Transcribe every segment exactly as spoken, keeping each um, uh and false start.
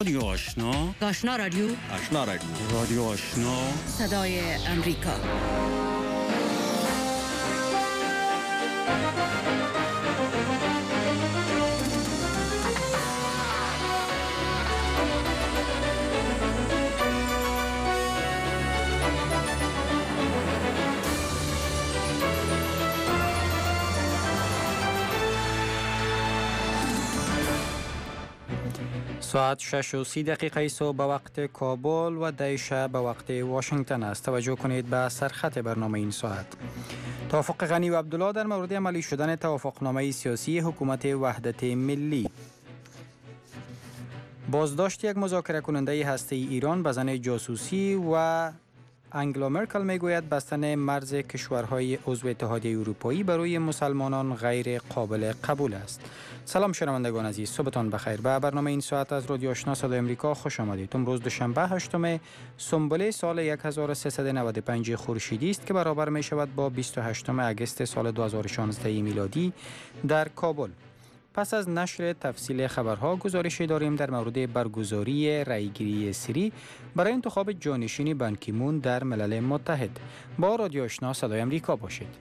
رادیو آشنا، آشنا رادیو، آشنا رادیو، رادیو آشنا، صدای امریکا. ساعت شش و سی دقیقه صبح به وقت کابل و ده شب به وقت واشنگتن است. توجه کنید به سرخط برنامه این ساعت. توافق غنی و عبدالله در مورد عملی شدن توافقنامه سیاسی حکومت وحدت ملی. بازداشت یک مذاکره کننده هسته ایران به زن جاسوسی و انگلا مرکل میگوید بستن مرز کشورهای عضو اتحادیه اروپایی برای مسلمانان غیر قابل قبول است. سلام شنوندگان عزیز، صبحتان بخیر. به برنامه این ساعت از رادیو آشنا صدای امریکا خوش آمدید. امروز دوشنبه هشتم سنبله سال هزار و سیصد و نود و پنج خورشیدی است که برابر می شود با بیست و هشتم اگست سال دو هزار و شانزده میلادی در کابل. پس از نشر تفصیل خبرها گزارشی داریم در مورد برگزاری رأیگیری سری برای انتخاب جانشین بان کی مون در ملل متحد. با رادیو آشنا صدای امریکا باشید.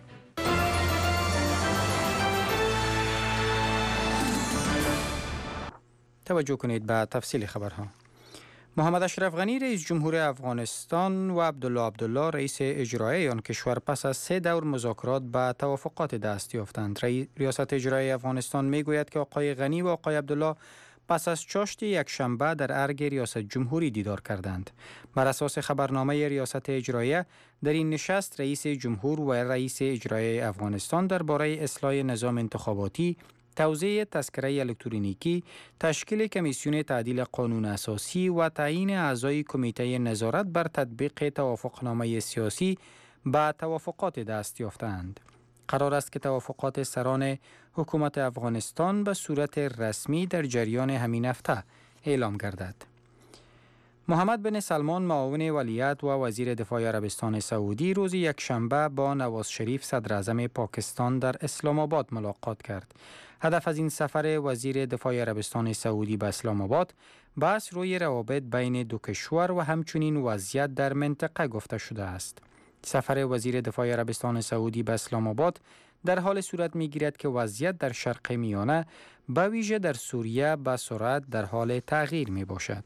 توجه کنید به تفصیل خبرها. محمد اشرف غنی رئیس جمهور افغانستان و عبدالله عبدالله رئیس اجرایی آن کشور پس از سه دور مذاکرات به توافقات دست یافتند. ریاست اجرایی افغانستان میگوید که آقای غنی و آقای عبدالله پس از چاشت یک شنبه در ارگ ریاست جمهوری دیدار کردند. بر اساس خبرنامه ریاست اجرایی در این نشست رئیس جمهور و رئیس اجرایی افغانستان درباره اصلاح نظام انتخاباتی، توزیع تذکره الکترونیکی، تشکیل کمیسیون تعدیل قانون اساسی و تعیین اعضای کمیته نظارت بر تطبیق توافقنامه سیاسی به توافقات دست یافتند. قرار است که توافقات سران حکومت افغانستان به صورت رسمی در جریان همین هفته اعلام گردد. محمد بن سلمان معاون ولیعهد و وزیر دفاع عربستان سعودی روز یکشنبه با نواز شریف صدر اعظم پاکستان در اسلام آباد ملاقات کرد. هدف از این سفر وزیر دفاع عربستان سعودی به اسلام آباد بحث روی روابط بین دو کشور و همچنین وضعیت در منطقه گفته شده است. سفر وزیر دفاع عربستان سعودی به اسلام آباد در حال صورت می‌گیرد که وضعیت در شرق میانه به ویژه در سوریه به سرعت در حال تغییر میباشد.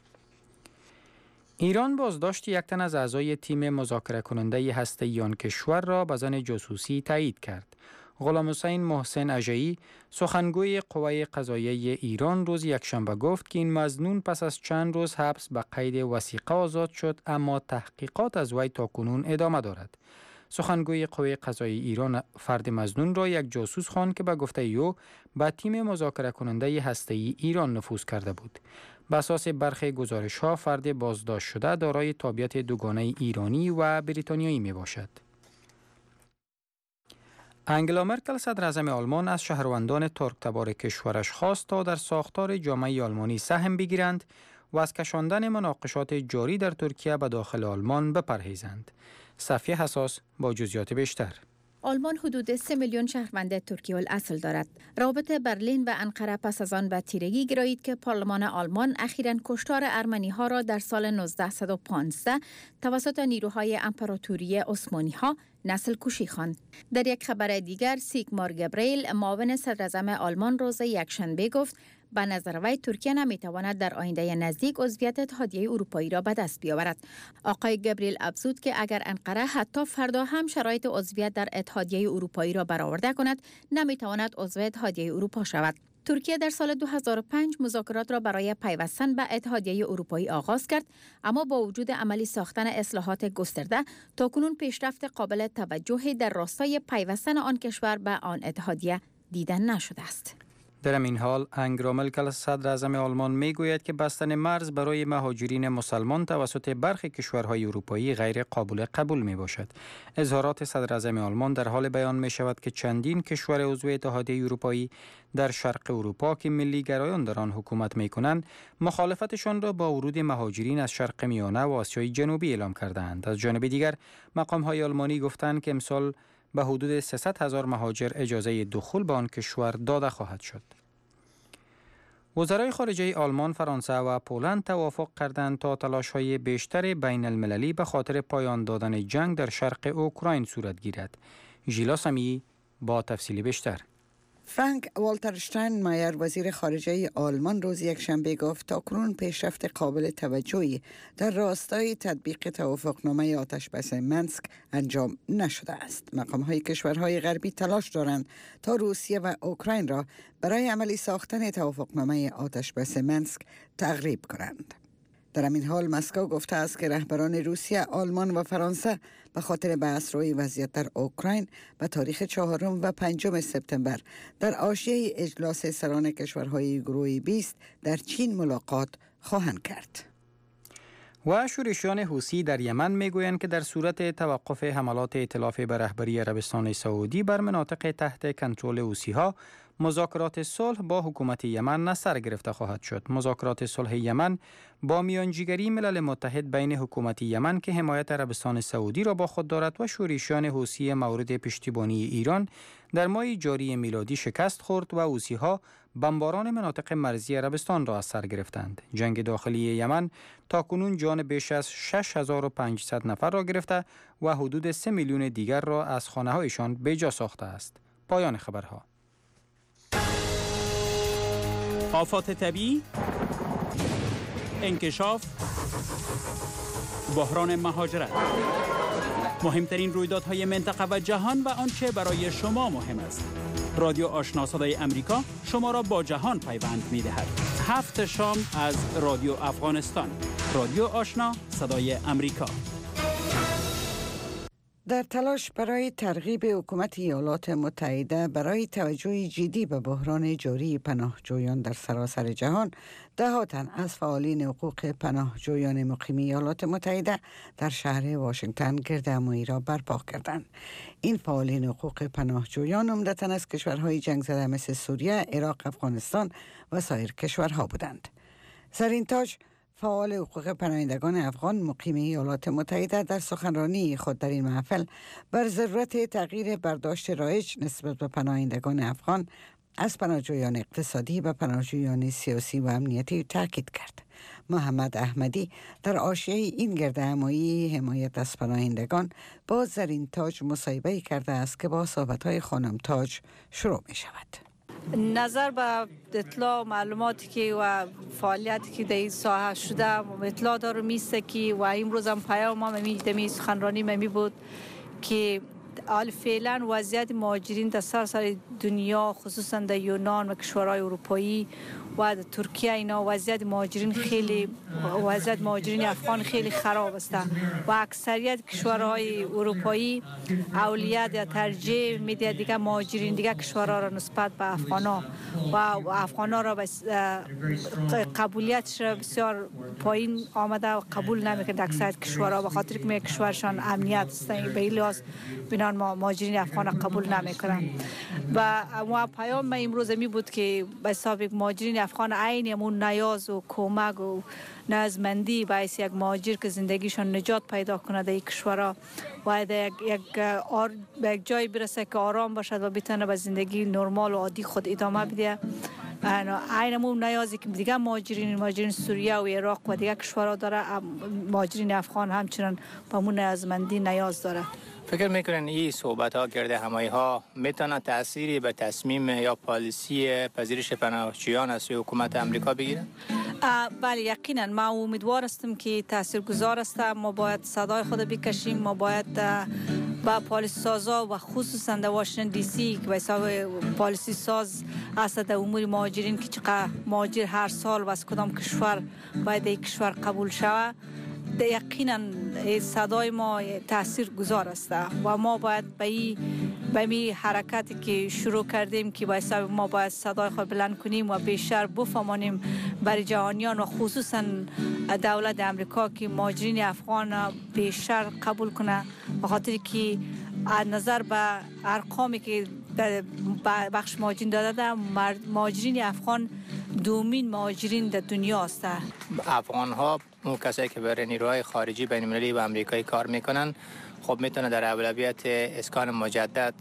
ایران بازداشت یک تن از اعضای تیم مذاکره کننده هسته‌ای آن کشور را به زن جاسوسی تایید کرد. غلام حسین محسن اژه‌ای سخنگوی قوه قضاییه ایران روز یکشنبه گفت که این مظنون پس از چند روز حبس به قید وثیقه آزاد شد، اما تحقیقات از وی تاکنون ادامه دارد. سخنگوی قوه قضاییه ایران فرد مظنون را یک جاسوس خواند که به گفته او به تیم مذاکره کننده هسته‌ای ایران نفوذ کرده بود. بر اساس برخی گزارش‌ها فرد بازداشت شده دارای تابعیت دوگانه ایرانی و بریتانیایی میباشد. انگلا مرکل صدر اعظم آلمان از شهروندان ترک تبار کشورش خواست تا در ساختار جامعه آلمانی سهم بگیرند و از کشاندن مناقشات جاری در ترکیه به داخل آلمان بپرهیزند. صفیه حساس با جزئیات بیشتر. آلمان حدود سه میلیون شهروند ترکی الاصل دارد. روابط برلین و انقره پس از آن به تیرگی گرایید که پارلمان آلمان اخیراً کشتار ارمنی ها را در سال نوزده و پانزده توسط نیروهای امپراتوری عثمانی ها نسل کشی خواند. در یک خبر دیگر سیگمار گبریل معاون صدر اعظم آلمان روز یکشنبه گفت به نظر وی ترکیه نمیتواند در آینده نزدیک عضویت اتحادیه اروپایی را به دست بیاورد. آقای گبریل افزود که اگر انقره حتی فردا هم شرایط عضویت در اتحادیه اروپایی را برآورده کند، نمیتواند عضو اتحادیه اروپا شود. ترکیه در سال دو هزار و پنج مذاکرات را برای پیوستن به اتحادیه اروپایی آغاز کرد، اما با وجود عملی ساختن اصلاحات گسترده تاکنون پیشرفت قابل توجهی در راستای پیوستن آن کشور به آن اتحادیه دیده نشده است. در این حال انگلا مرکل صدر اعظم آلمان میگوید که بستن مرز برای مهاجرین مسلمان توسط برخی کشورهای اروپایی غیر قابل قبول می باشد. اظهارات صدر اعظم آلمان در حال بیان می شود که چندین کشور عضو اتحادیه اروپایی در شرق اروپا که ملی گرایان در آن حکومت می کنند مخالفتشان را با ورود مهاجرین از شرق میانه و آسیای جنوبی اعلام کردند. از جانب دیگر مقام های آلمانی گفتند که امسال به حدود سیصد هزار مهاجر اجازه دخول به آن کشور داده خواهد شد. وزرای خارجه آلمان، فرانسه و پولند توافق کردند تا تلاش‌های بیشتر بین المللی به خاطر پایان دادن جنگ در شرق اوکراین صورت گیرد. ژیلا سمی با تفصیل بیشتر. فرانک والتر شتاینمایر وزیر خارجه آلمان روز یکشنبه گفت تاکنون پیشرفت قابل توجهی در راستای تطبیق توافقنامه آتشبس منسک انجام نشده است. مقام‌های کشورهای غربی تلاش دارند تا روسیه و اوکراین را برای عملی ساختن توافقنامه آتشبس منسک ترغیب کنند. در همین حال مسکو گفته است که رهبران روسیه، آلمان و فرانسه به خاطر بحث روی وضعیت در اوکراین به تاریخ چهارم و پنجم سپتامبر در حاشیه اجلاس سران کشورهای گروه بیست در چین ملاقات خواهند کرد. و شورشیان حوثی در یمن میگویند که در صورت توقف حملات ائتلاف به رهبری عربستان سعودی بر مناطق تحت کنترل حوثی‌ها، مذاکرات صلح با حکومت یمن نه سر گرفته خواهد شد. مذاکرات صلح یمن با میانجیگری ملل متحد بین حکومت یمن که حمایت عربستان سعودی را با خود دارد و شورشیان حوثی مورد پشتیبانی ایران در ماه جاری میلادی شکست خورد و حوثی‌ها بمباران مناطق مرزی عربستان را از سر گرفتند. جنگ داخلی یمن تاکنون جان بیش از شش هزار و پانصد نفر را گرفته و حدود سه میلیون دیگر را از خانه‌هایشان بی‌جا ساخته است. پایان خبرها. آفات طبیعی، انکشاف، بحران مهاجرت، مهمترین رویدادهای منطقه و جهان و آنچه برای شما مهم است. رادیو آشنا صدای امریکا شما را با جهان پیوند می‌دهد. هفت شام از رادیو افغانستان. رادیو آشنا صدای امریکا. در تلاش برای ترغیب حکومت ایالات متحده برای توجه جدی به بحران جاری پناهجویان در سراسر جهان، ده تن از فعالین حقوق پناهجویان مقیم ایالات متحده در شهر واشنگتن گردهمایی را برپا کردند. این فعالین حقوق پناهجویان عمدتاً از کشورهای جنگ زده مثل سوریه، عراق، افغانستان و سایر کشورها بودند. زرین تاج، فعال حقوق پناهندگان افغان مقیم ایالات متحده، در سخنرانی خود در این محفل بر ضرورت تغییر برداشت رایج نسبت به پناهندگان افغان از پناهجویان اقتصادی و پناهجویان سیاسی و امنیتی تاکید کرد. محمد احمدی در حاشیه این گردهمایی حمایت از پناهندگان با زرین تاج مصاحبه کرده است که با صحبت‌های خانم تاج شروع می شود. نظر به اطلاع معلوماتی که و فعالیتی که در این ساحه شده اطلاع دارم میسته که و امروز هم پیام ما می سخنرانی می بود که حال فعلا وضعیت مهاجرین در سراسر دنیا خصوصا در یونان و کشورهای اروپایی و ترکیه اینا وضعیت مهاجرین خیلی وضعیت مهاجرین افغان خیلی خراب است و اکثریت کشورهای اروپایی اولویت یا ترجیح میده دیگه مهاجرین دیگه کشورها را نسبت به افغانا و افغانا را قبولیتش بسیار پایین آمده و قبول نمیکنه اکثریت کشورها به خاطر که کشورشان امنیت است. به این لحاظ بنان ما مهاجرین افغان قبول نمیکنن و ما پیام ما امروز می بود که به حساب مهاجرین افغان عین همون نیاز و کمک و نیازمندی باعث یک مهاجر که زندگیشان نجات پیدا کنه در یک کشورها و در یک آر... به یک جای برسه که آرام باشد و بتونه به زندگی نرمال و عادی خود ادامه بده. عین همون نیازی که دیگه مهاجرین مهاجرین سوریه و عراق و دیگه کشورها داره، مهاجرین افغان همچنان به همون نیازمندی نیاز داره. فکر میکنن این صحبت ها گرد همایی ها میتونه تأثیری به تصمیم یا پالیسی پذیرش پناهجویان از سوی حکومت امریکا بگیره؟ بله یقینا ما امیدوار هستیم که تاثیرگذار است. ما باید صدای خود بکشیم، ما باید با پالیسی سازا و خصوصا در واشنگتن دی سی که به حساب پالیسی ساز است در امور مهاجرین که چقدر مهاجر هر سال و از کدام کشور باید یک کشور قبول شود، یقینا صدای ما تأثیر گذار است و ما باید به این به این حرکتی که شروع کردیم که با حساب ما باید صدای خود بلند کنیم و بیشتر بفهمانیم برای جهانیان و خصوصا دولت امریکا که مهاجرین افغان بیشتر قبول کنه، به خاطر که از نظر به ارقامی که بخش مهاجرین داده مهاجرین افغان دومین مهاجرین در دنیا است. افغان ها اون کسایی که برای نیروهای خارجی بین المللی و امریکایی کار میکنن خب میتونه در اولویت اسکان مجدد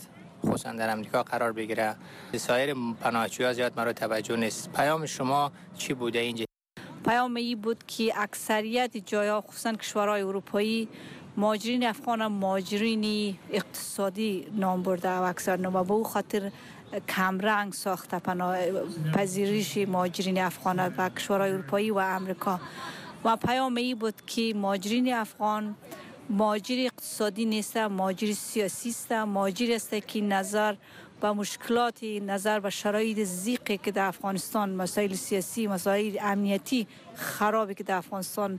خصوصا در امریکا قرار بگیره. سایر پناهجویان زیاد مرا توجه نیست. پیام شما چی بوده اینجا؟ پیام این بود که اکثریت جاها خصوصا کشورهای اروپایی مهاجرین افغان مهاجرین اقتصادی نام برده و اکثر نام به او خاطر کمرنگ ساخته پناه پذیرش مهاجرین افغان و کشورهای اروپایی و امریکا. و پیام این بود که مهاجرین افغان مهاجر اقتصادی نیست، مهاجر سیاسی است، مهاجر است که نظر به مشکلات، نظر به شرایط ضیقی که در افغانستان، مسائل سیاسی، مسائل امنیتی خرابی که در افغانستان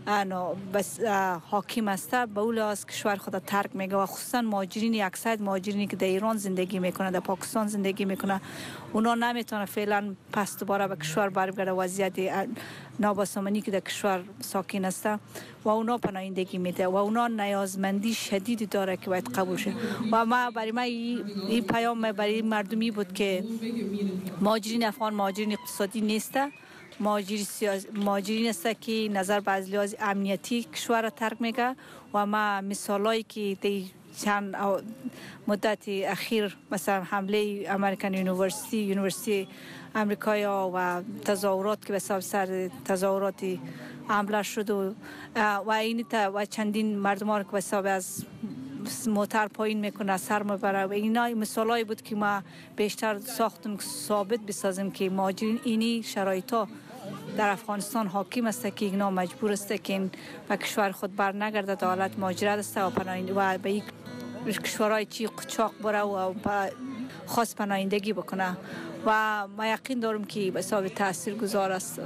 بس حاکم است، به اون لحاظ کشور خود ترک میگه. و خصوصا مهاجرین، اکثر مهاجرینی که در ایران زندگی میکنه، در پاکستان زندگی میکنه، اونا نمیتونه فعلا پس دوباره به کشور برگرده. وضعیت نابسامانی که در کشور ساکن است و اونا پناهندگی میده و اونا نیازمندی شدیدی داره که باید قبول شه. و ما برای ما این پیام برای مردمی بود که مهاجرین افغان مهاجرین اقتصادی نیست، مهاجرین سیاسی مهاجرین است که نظر به از لحاظ امنیتی کشور را ترک میگه. و ما مثالایی که در چند مدت اخیر مثلا حمله امریکن یونیورسیتی یونیورسیتی امریکایی و تظاهرات که به سبب سر تظاهرات حمله شد و و این و چندین مردم که به سبب از موتر پایین میکنه سر میبره و اینا مثالایی بود که ما بیشتر ساختیم که ثابت بسازیم که مهاجرین اینی شرایطا در افغانستان حاکم است که اینا مجبور است که این به کشور خود بر نگرده، در حالت مهاجرت است و پناهندگی و به این کشورهای چی قچاق بره و خاص پناهندگی بکنه. و ما یقین دارم که به حساب تاثیرگذار است.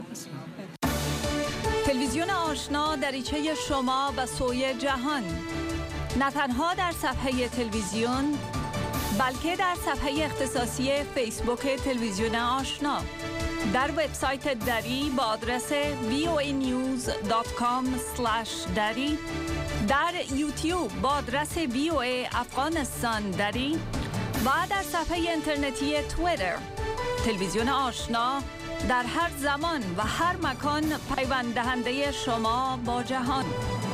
تلویزیون آشنا دریچه شما به سوی جهان، نه تنها در صفحه تلویزیون بلکه در صفحه اختصاصی فیسبوک تلویزیون آشنا، در وبسایت دری با آدرس وی او ای نیوز دات کام اسلش دری، در یوتیوب با آدرس وی او ای افغانستان دری و در صفحه اینترنتی توییتر. تلویزیون آشنا در هر زمان و هر مکان پیوند دهنده شما با جهان.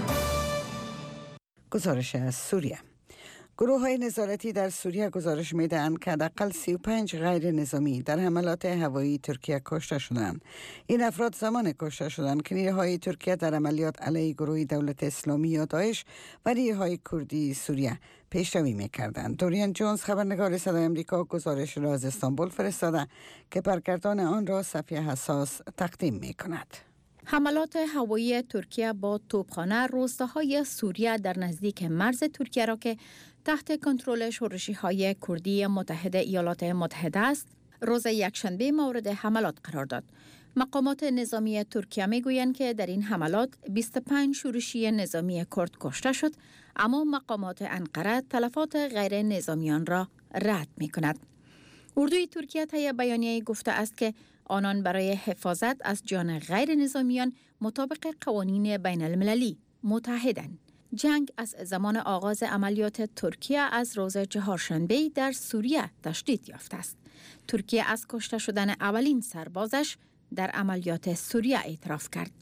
گزارش از سوریه. گروه های نظارتی در سوریه گزارش می دهند که حداقل سی و پنج غیر نظامی در حملات هوایی ترکیه کشته شدند. این افراد زمان کشته شدند که نیروهای ترکیه در عملیات علیه گروه دولت اسلامی یا داعش و نیروهای کردی سوریه پیشروی می کردند. دوریان جونز خبرنگار صدای امریکا گزارش را از استانبول فرستاده که برگردان آن را صفحه حساس تقدیم می کند. حملات هوایی ترکیه با توپخانه روستاهای سوریه در نزدیک مرز ترکیه را که تحت کنترل شورشی‌های کردی متحد ایالات متحده است، روز یکشنبه مورد حملات قرار داد. مقامات نظامی ترکیه میگویند که در این حملات بیست و پنج شورشی نظامی کرد کشته شد، اما مقامات انقره تلفات غیر نظامیان را رد می‌کند. اردوی ترکیه طی بیانیه گفته است که آنان برای حفاظت از جان غیر نظامیان مطابق قوانین بین المللی متحدند. جنگ از زمان آغاز عملیات ترکیه از روز چهارشنبه در سوریه تشدید یافته است. ترکیه از کشته شدن اولین سربازش در عملیات سوریه اعتراف کرد.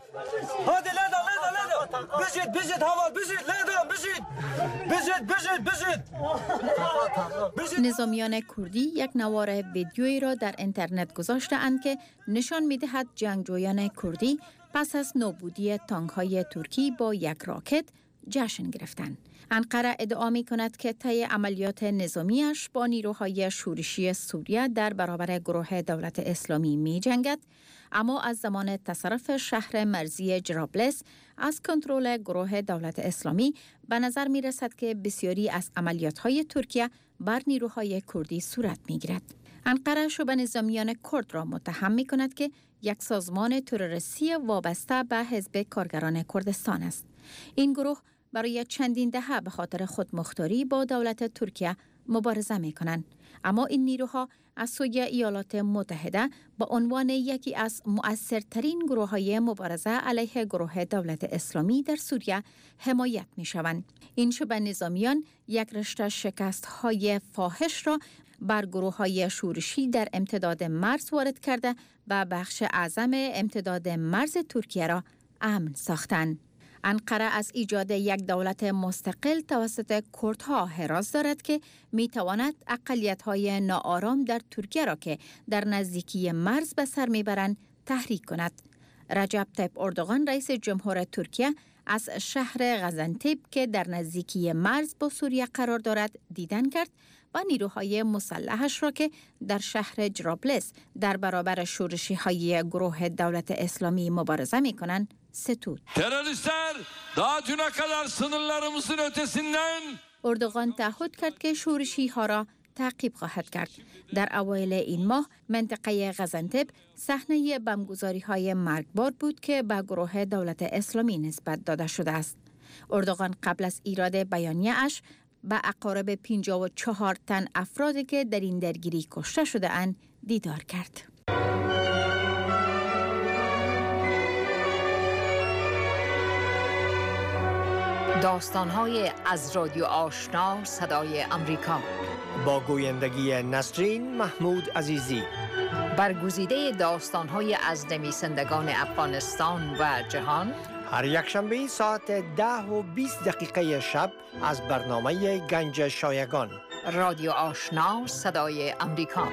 بشید بشید هوا بشید لادم بشید بشید بشید بشید. نظامیان کردی یک نوار ویدیویی را در اینترنت گذاشته‌اند که نشان می‌دهد جنگجویان کردی پس از نابودی تانک‌های ترکی با یک راکت جشن گرفتند. انقره ادعا می‌کند که طی عملیات نظامیش با نیروهای شورشی سوریه در برابر گروه دولت اسلامی می‌جنگد، اما از زمان تصرف شهر مرزی جرابلس از کنترل گروه دولت اسلامی به نظر می رسد که بسیاری از عملیات‌های ترکیه بر نیروهای کردی صورت می گیرد. انقره شبه نظامیان کرد را متهم می کند که یک سازمان تروریستی وابسته به حزب کارگران کردستان است. این گروه برای چندین دهه به خاطر خودمختاری با دولت ترکیه مبارزه می کنند. اما این نیروها از سوی ایالات متحده با عنوان یکی از مؤثرترین گروه‌های مبارزه علیه گروه دولت اسلامی در سوریه حمایت می‌شوند. این شبه نظامیان یک رشته شکست‌های فاحش را بر گروه‌های شورشی در امتداد مرز وارد کرده و بخش اعظم امتداد مرز ترکیه را امن ساختند. انقره از ایجاد یک دولت مستقل توسط کردها حراس دارد که می تواند اقلیت‌های ناآرام در ترکیه را که در نزدیکی مرز به سر میبرند تحریک کند. رجب طیب اردوغان رئیس جمهور ترکیه از شهر غزنتیب که در نزدیکی مرز با سوریه قرار دارد دیدن کرد و نیروهای مسلحش را که در شهر جرابلس در برابر شورشی‌های گروه دولت اسلامی مبارزه می‌کنند ستود. Teröristler daha düne kadar sınırlarımızın ötesinden اردوغان تعهد کرد که شورشی‌ها را تعقیب خواهد کرد. در اوایل این ماه منطقه غزنتب صحنه بمبگذاری‌های مرگبار بود که به گروه دولت اسلامی نسبت داده شده است. اردوغان قبل از ایراد بیانیه اش به اقارب پنجاه و چهار تن افرادی که در این درگیری کشته شده اند دیدار کرد. داستان‌های از رادیو آشنا صدای امریکا با گویندگی نسرین محمود عزیزی. برگزیده داستان‌های از نویسندگان افغانستان و جهان هر یک شنبه ساعت ده و بیست دقیقه شب از برنامه گنج شایگان. رادیو آشنا صدای امریکا.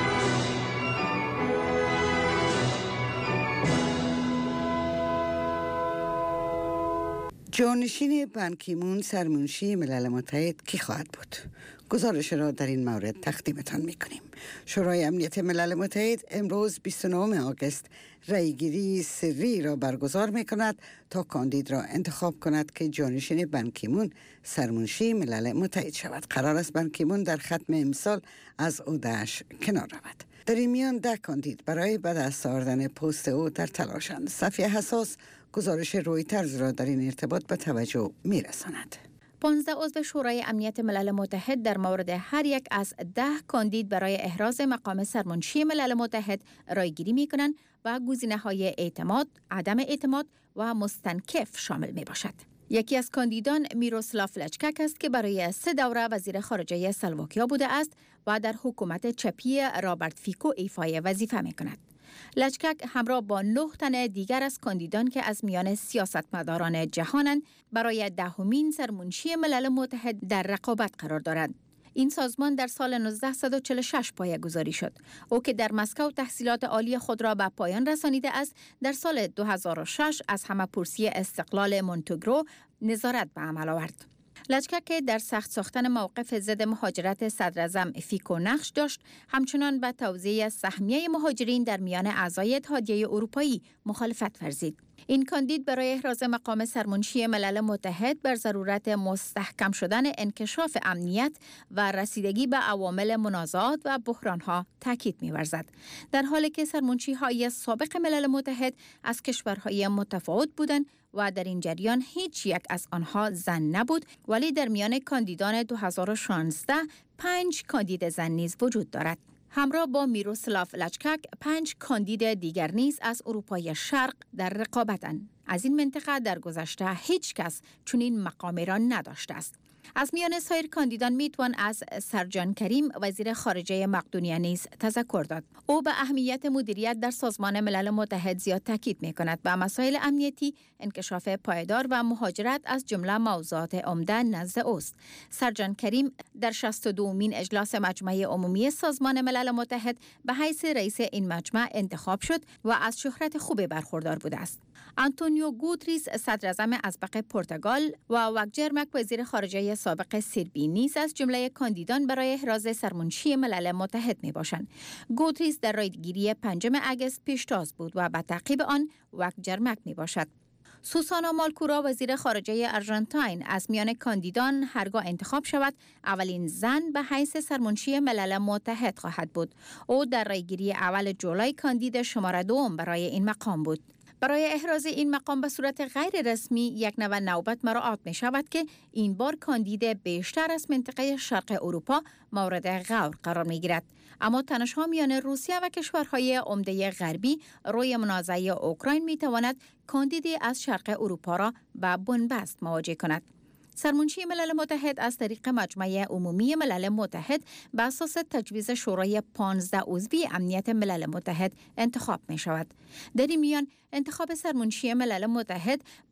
جانشین بان کی مون سرمنشی ملل متحد کی خواهد بود؟ گزارش را در این مورد تقدیمتان میکنیم. شورای امنیت ملل متحد امروز بیست و نهم آگوست رأیگیری سری را برگزار میکند تا کاندید را انتخاب کند که جانشین بان کی مون سرمنشی ملل متحد شود. قرار است بان کی مون در ختم امسال از عهده‌اش کنار رود. در این میان ده کاندید برای به دست آوردن پست او در تلاشند. صفحه حساس گزارش رویترز را در این ارتباط به توجه میرساند. پانزده عضو شورای امنیت ملل متحد در مورد هر یک از ده کاندید برای احراز مقام سرمنشی ملل متحد رایگیری می کنند و گزینه‌های اعتماد، عدم اعتماد و مستنکف شامل می باشد. یکی از کاندیدان میروسلاف لچکک است که برای سه دوره وزیر خارجه اسلواکیا بوده است و در حکومت چپی رابرت فیکو ایفای وظیفه می کند. لچکک همراه با نه تن دیگر از کاندیدان که از میان سیاستمداران جهانند برای دهمین سرمنشی ملل متحد در رقابت قرار دارند. این سازمان در سال نوزده چهل و شش پایه‌گذاری شد. او که در مسکو تحصیلات عالی خود را به پایان رسانیده است، در سال دو هزار و شش از همه‌پرسی استقلال مونتگرو نظارت به عمل آورد. لچکک که در سخت ساختن موقف ضد مهاجرت صدراعظم فیکو نقش داشت، همچنان به توزیع سهمیه مهاجرین در میان اعضای اتحادیه اروپایی مخالفت ورزید. این کاندید برای احراز مقام سرمنشی ملل متحد بر ضرورت مستحکم شدن انکشاف امنیت و رسیدگی به عوامل منازعات و بحرانها تاکید می‌ورزد. در حالی که سرمنشی‌های سابق ملل متحد از کشورهای متفاوت بودند و در این جریان هیچ یک از آنها زن نبود، ولی در میان کاندیدان دو هزار و شانزده پنج کاندید زن نیز وجود دارد. همراه با میروسلاف لچکک پنج کاندید دیگر نیز از اروپای شرق در رقابتند. از این منطقه در گذشته هیچ کس چنین مقامی را نداشته است. از میان سایر کاندیدان میتوان از سرجان کریم وزیر خارجه مقدونیه نیز تذکر داد. او به اهمیت مدیریت در سازمان ملل متحد زیاد تاکید میکند و مسائل امنیتی، انکشاف پایدار و مهاجرت از جمله موضوعات عمده نزد اوست. سرجان کریم در شصت و دومین اجلاس مجمع عمومی سازمان ملل متحد به حیث رئیس این مجمع انتخاب شد و از شهرت خوبی برخوردار بوده است. آنتونیو گوتریس صدراعظم اسبق پرتغال و وکجرمک وزیر خارجه سابق سربی نیز از جمله کاندیدان برای احراز سرمنشی ملل متحد می باشند. گوتریس در رایگیری پنجم آگوست پیشتاز بود و به تعقیب آن وکجرمک می باشد. سوسانا مالکورا وزیر خارجه آرژانتین از میان کاندیدان هرگاه انتخاب شود اولین زن به حیث سرمنشی ملل متحد خواهد بود. او در رایگیری اول جولای کاندید شماره دوم برای این مقام بود. برای احراز این مقام به صورت غیر رسمی یک نوع نوبت مراعات می شود که این بار کاندید بیشتر از منطقه شرق اروپا مورد غور قرار می گیرد. اما تنش‌ها میان روسیه و کشورهای عمده غربی روی منازعه اوکراین می تواند کاندیدی از شرق اروپا را به بنبست مواجه کند. سرمنشی ملل متحد از طریق مجمع عمومی ملل متحد به اساس تجویز شورای پانزده عضوی امنیت ملل متحد انتخاب می شود. در این میان انتخاب سرمنشی ملل متحد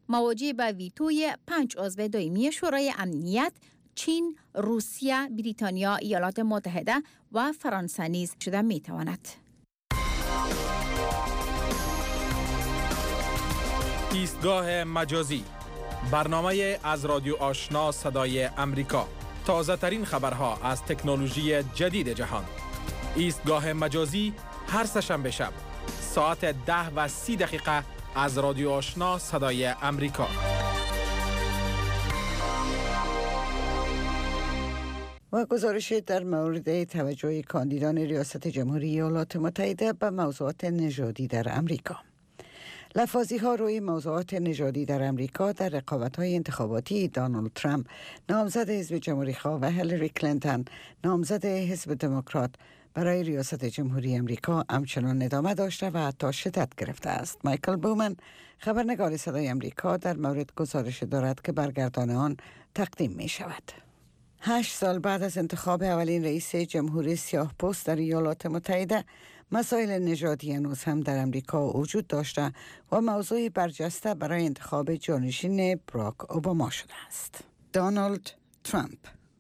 مواجه به ویتوی پنج عضو دائمی شورای امنیت چین، روسیه، بریتانیا، ایالات متحده و فرانسه نیز شده می تواند. ایستگاه مجازی، برنامه از رادیو آشنا صدای امریکا. تازه ترین خبرها از تکنولوژی جدید جهان. ایستگاه مجازی هر سه‌شنبه شب ساعت ده و سی دقیقه از رادیو آشنا صدای امریکا. و گزارش در مورد توجه کاندیدان ریاست جمهوری ایالات متحده به موضوعات نژادی در امریکا. لفاظی ها روی موضوعات نژادی در امریکا در رقابت های انتخاباتی دونالد ترامپ نامزد حزب جمهوری خواه و هیلاری کلینتون نامزد حزب دموکرات برای ریاست جمهوری امریکا همچنان ادامه داشته و حتی شدت گرفته است. مایکل بومن خبرنگار صدای امریکا در مورد گزارش دارد که برگردان آن تقدیم می شود. هشت سال بعد از انتخاب اولین رئیس جمهوری سیاه پوست در ایالات متحده، مسائل نژادی هنوز هم در امریکا وجود داشته و موضوع برجسته برای انتخاب جانشین براک اوباما شده است. دونالد ترامپ: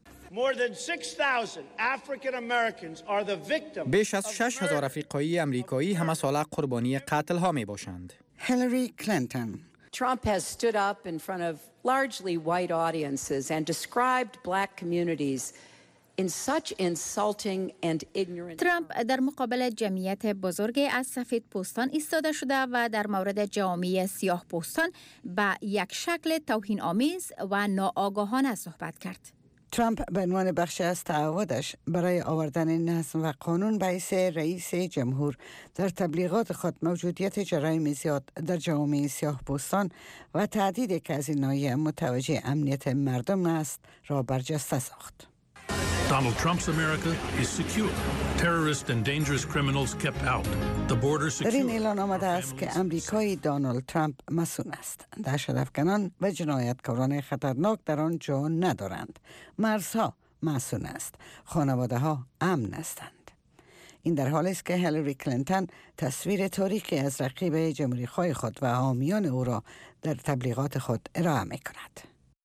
بیش از شش هزار افریقایی امریکایی همه ساله قربانی قتل ها می باشند. هیلاری کلینتون: Trump has stood up in front of largely white audiences and described black communities in such insulting and ignorant. ترامپ در مقابل جمعیت بزرگی از سفید پوستان ایستاده شده و در مورد جامعه سیاه پوستان به یک شکل توهین آمیز و ناآگاهانه صحبت کرد. ترامپ به عنوان بخشی از تعهدش برای آوردن نظم و قانون به حیث رئیس جمهور در تبلیغات خود موجودیت جرایم زیاد در جامعه سیاه پوستان و تهدید که از این ناحیه متوجه امنیت مردم است را برجسته ساخت. Donald Trump's America is secure. Terrorists and dangerous criminals kept out. The border secure. در این اعلان آمده است که امریکای دونالد ترامپ مسئول است. دهشت‌افکنان و جنایتکاران خطرناک در آن جا ندارند. مرزها مسئول است. خانواده ها امن هستند. این در حالی است که هیلاری کلینتون تصویر تاریکی از رقیب جمهوری خواه خود و حامیان او را در تبلیغات خود ارائه می کند.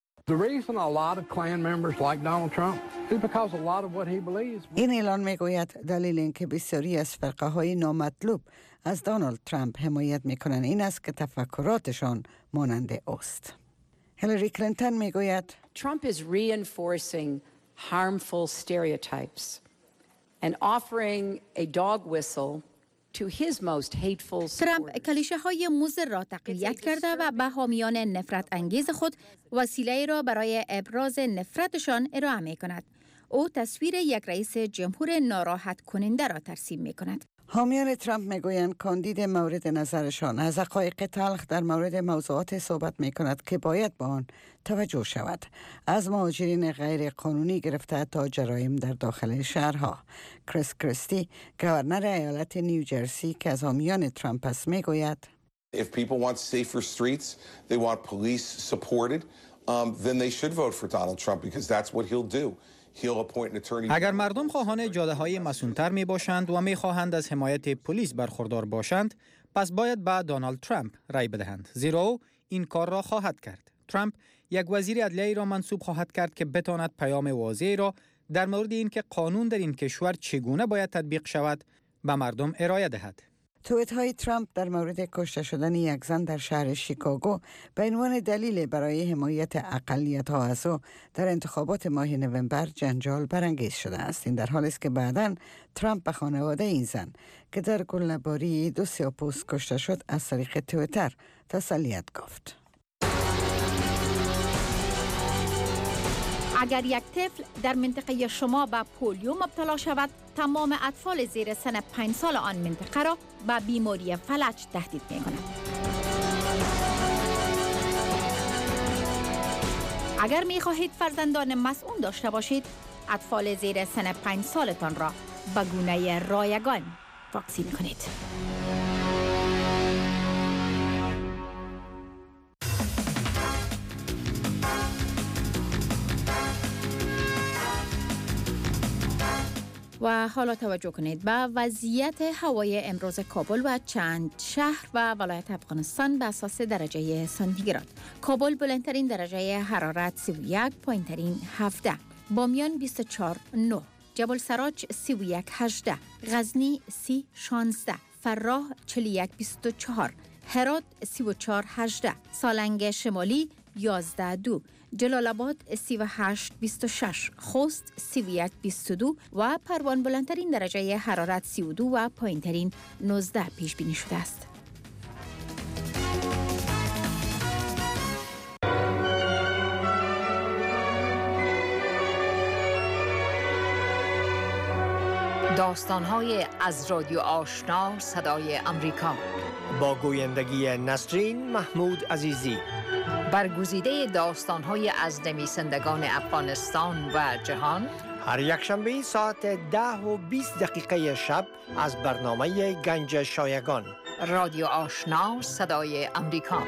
این اعلان میگوید دلیل اینکه بسیاری از فرقه های نامطلوب از دونالد ترامپ حمایت میکنند این است که تفکراتشان مانند اوست. هیلاری کلینتون میگوید Trump is reinforcing harmful stereotypes and offering a dog whistle to his most hateful supporters. ترامپ کلیشه های مضر را تقویت کرده و به حامیان نفرت انگیز خود وسیله را برای ابراز نفرتشان ارائه می کند. او تصویر یک رئیس جمهور ناراحت کننده را ترسیم می کند. حامیان ترامپ میگویند کاندید مورد نظرشان از حقایق تلخ در مورد موضوعات صحبت می کند که باید به آن توجه شود، از مهاجرین غیر قانونی گرفته تا جرایم در داخل شهرها. کریس کریستی گورنر ایالت نیوجرسی که از حامیان ترامپ است میگوید If people want safer streets, they want police supported, um, then they should vote for Donald Trump because that's what he'll do. اگر مردم خواهان جاده های مسئول‌تر می باشند و می خواهند از حمایت پلیس برخوردار باشند، پس باید به دونالد ترامپ رای بدهند، زیرا او این کار را خواهد کرد. ترامپ یک وزیر عدلیه را منصوب خواهد کرد که بتواند پیام واضحی را در مورد اینکه قانون در این کشور چگونه باید تطبیق شود به مردم ارائه دهد. توییت های ترامپ در مورد کشته شدن یک زن در شهر شیکاگو به عنوان دلیل برای حمایت اقلیت ها از او در انتخابات ماه نوامبر جنجال برانگیز شده است. این در حالی است که بعداً ترامپ به خانواده این زن که در گلنباری دو سیاه‌پوست کشته شد از طریق توییتر تسلیت گفت. اگر یک طفل در منطقه شما به پولیو مبتلا شود، تمام اطفال زیر سن پنج سال آن منطقه را به بیماری فلج تهدید می کند. اگر می خواهید فرزندان مسئول داشته باشید، اطفال زیر سن پنج سالتان را به گونه رایگان واکسین کنید. و حالا توجه کنید به وضعیت هوای امروز کابل و چند شهر و ولایت افغانستان به اساس درجه سانتیگراد. کابل بلندترین درجه حرارت سی و یک، پایینترین هفده. بامیان بیست و چهار نه، جبل سراج سی و یک هجده، غزنی سی شانزده، فراه چهل و یک بیست و چهار، هرات سی و چهار هجده، سالنگ شمالی یازده دو، جلال آباد سی و هشت بیست و شش، خوست سی و یک بیست و دو و پروان بلندترین درجه حرارت سی و دو و پایینترین نوزده پیش بینی شده است. داستان‌های از رادیو آشنا صدای امریکا با گویندگی نسرین محمود عزیزی. برگزیده داستان‌های از نویسندگان افغانستان و جهان، هر یک شنبه ساعت ده و بیست دقیقه شب از برنامه گنج شایگان. رادیو آشنا صدای امریکا.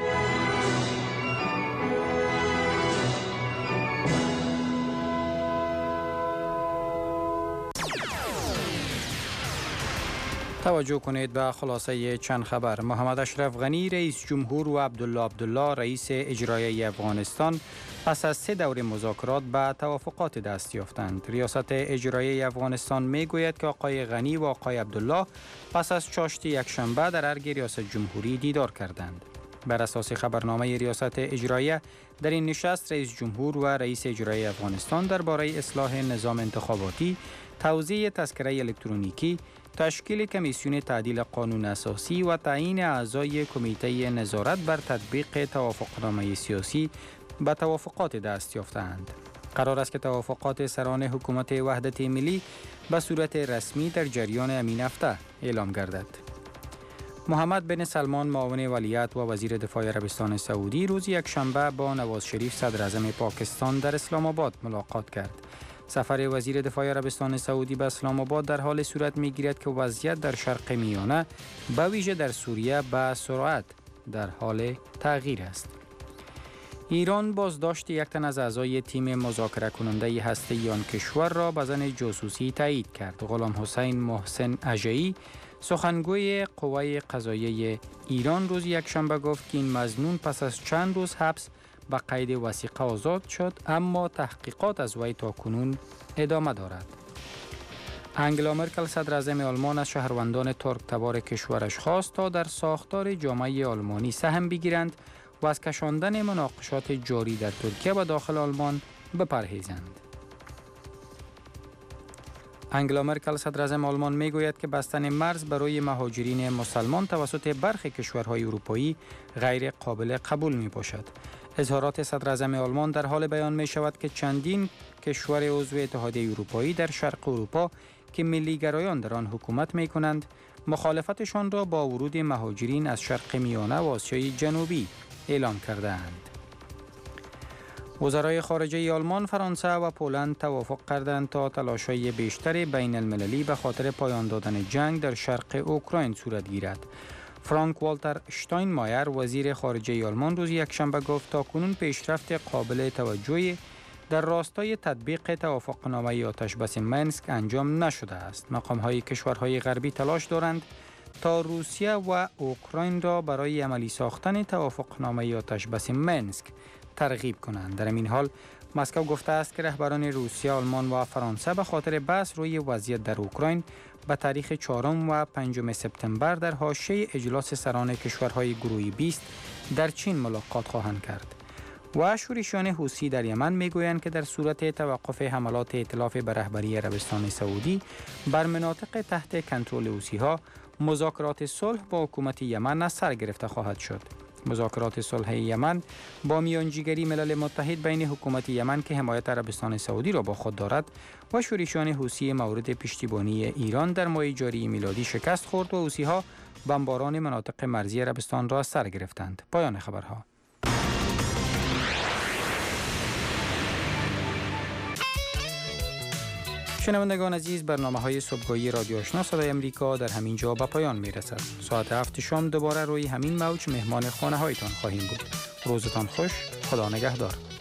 توجه کنید به خلاصه چند خبر. محمد اشرف غنی رئیس جمهور و عبدالله عبدالله رئیس اجرایی افغانستان پس از سه دور مذاکرات به توافقات دست یافتند. ریاست اجرایی افغانستان می گوید که آقای غنی و آقای عبدالله پس از چاشت یک شنبه در ارگ ریاست جمهوری دیدار کردند. بر اساس خبرنامه ریاست اجرایی، در این نشست رئیس جمهور و رئیس اجرایی افغانستان درباره اصلاح نظام انتخاباتی، توزیع تذکره الکترونیکی، تشکیل کمیسیون تعدیل قانون اساسی و تعیین اعضای کمیته نظارت بر تطبیق توافقنامه سیاسی به توافقات دست یافتند. قرار است که توافقات سران حکومت وحدت ملی به صورت رسمی در جریان امین هفته اعلام گردد. محمد بن سلمان معاون ولیعهد و وزیر دفاع عربستان سعودی روز یکشنبه با نواز شریف صدر اعظم پاکستان در اسلام آباد ملاقات کرد. سفر وزیر دفاع عربستان سعودی به اسلام آباد در حال صورت می‌گیرد که وضعیت در شرق میانه به ویژه در سوریه به سرعت در حال تغییر است. ایران بازداشت یک تن از اعضای تیم مذاکره کننده هسته‌ای آن کشور را به زن جاسوسی تایید کرد. غلام حسین محسن اژه‌ای، سخنگوی قوای قضاییه ایران، روز یکشنبه گفت که این مظنون پس از چند روز حبس به قید وثیقه آزاد شد، اما تحقیقات از وی تاکنون ادامه دارد. انگلا مرکل صدر اعظم آلمان از شهروندان ترک تبار کشورش خواست تا در ساختار جامعه آلمانی سهم بگیرند و از کشاندن مناقشات جاری در ترکیه و داخل آلمان بپرهیزند. انگلا مرکل صدر اعظم آلمان میگوید که بستن مرز برای مهاجرین مسلمان توسط برخی کشورهای اروپایی غیر قابل قبول می باشد. اظهارات صدر اعظم آلمان در حال بیان می شود که چندین کشور عضو اتحادیه اروپایی در شرق اروپا که ملیگرایان در آن حکومت می کنند، مخالفتشان را با ورود مهاجرین از شرق میانه و آسیای جنوبی اعلام کردند. وزرای خارجه آلمان، فرانسه و پولند توافق کردند تا تلاش‌های بیشتر بین المللی به خاطر پایان دادن جنگ در شرق اوکراین صورت گیرد. فرانک والتر شتاینمایر، وزیر خارجه آلمان، روز یکشنبه گفت تاکنون پیشرفت قابل توجهی در راستای تطبیق توافقنامه آتشبس منسک انجام نشده است. مقام‌های کشورهای غربی تلاش دارند تا روسیه و اوکراین را برای عملی ساختن توافقنامه آتشبس منسک ترغیب کنند. در این حال مسکو گفته است که رهبران روسیه، آلمان و فرانسه به خاطر بحث روی وضعیت در اوکراین به تاریخ چهارم و پنجم سپتامبر در حاشیه اجلاس سران کشورهای گروه بیست در چین ملاقات خواهند کرد. و شورشیان حوثی در یمن میگویند که در صورت توقف حملات ائتلاف به رهبری عربستان سعودی بر مناطق تحت کنترل حوثی‌ها، مذاکرات صلح با حکومت یمن از سر گرفته خواهد شد. مذاکرات صلح یمن با میانجیگری ملل متحد بین حکومت یمن که حمایت عربستان سعودی را با خود دارد و شورشیان حوثی مورد پشتیبانی ایران در ماه جاری میلادی شکست خورد و حوثی‌ها بمباران مناطق مرزی عربستان را سر گرفتند. پایان خبرها. شنوندگان عزیز، برنامه‌های صبحگاهی رادیو آشنا صدای امریکا در همین جا به پایان می‌رسد. ساعت هفت شام دوباره روی همین موج مهمان خانه‌هایتان خواهیم بود. روزتان خوش. خدا نگهدار.